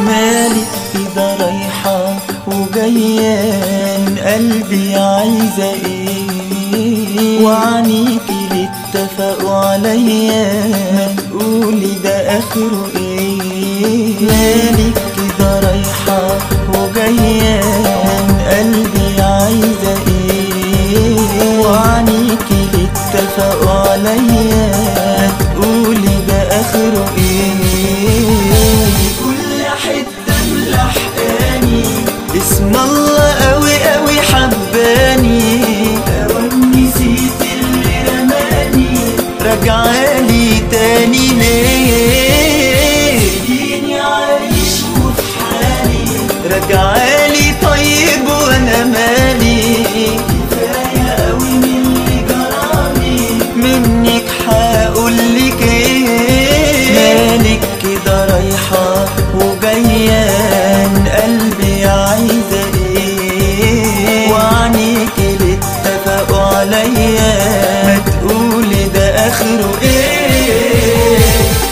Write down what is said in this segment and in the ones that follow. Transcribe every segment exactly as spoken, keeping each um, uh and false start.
مالك كده رايحة وجاية من قلبي عايزة ايه؟ وعنيكي اللي اتفقوا عليا ما تقولي ده اخره ايه؟ مالك كده رايحة وجاية من قلبي عايزة ايه؟ وعنيكي اللي اتفقوا عليا ما تقولي ده اخره ايه؟ كل حتة ملحقاني اسم الله قوي قوي حباني، اوام نسيت اللي رماني رجعالي تاني ليه؟ اديني عايش وفي حالي رجعالي طيب وانا مالي، كفاية قوي من اللي جرالي منك هقولك ايه؟ مالك كده رايحة وجاية من قلبي عايزة ايه؟ وعنيكي اللي اتفقوا عليا ما تقولي ده اخره ايه؟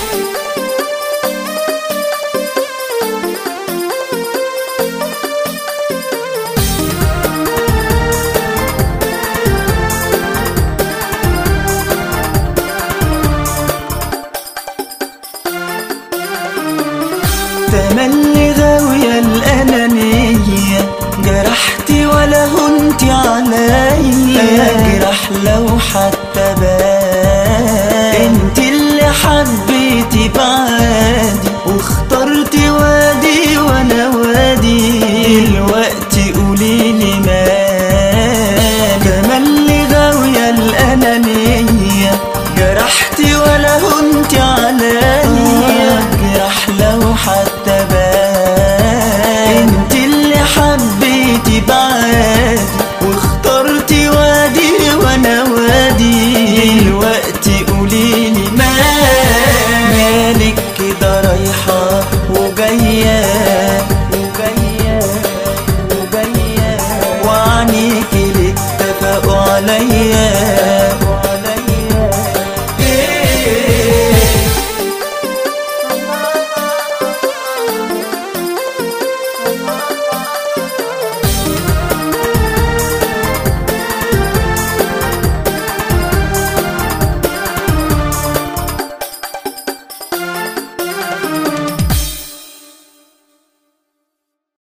تملي غاوية الأنانية جرحتي ولا هنتي عليا، أجرح لو حتى بان انت اللي حبيتي بعادي واخترتي وادي وانا وادي، دلوقتي قوليلي مالي. تملي غاوية الأنانية جرحتي ولا هنتي عليا، أجرح لو حتى بان انت اللي حبيتي بعادي واخترتي وادي وانا وادي، دلوقتي قوليلي مالي.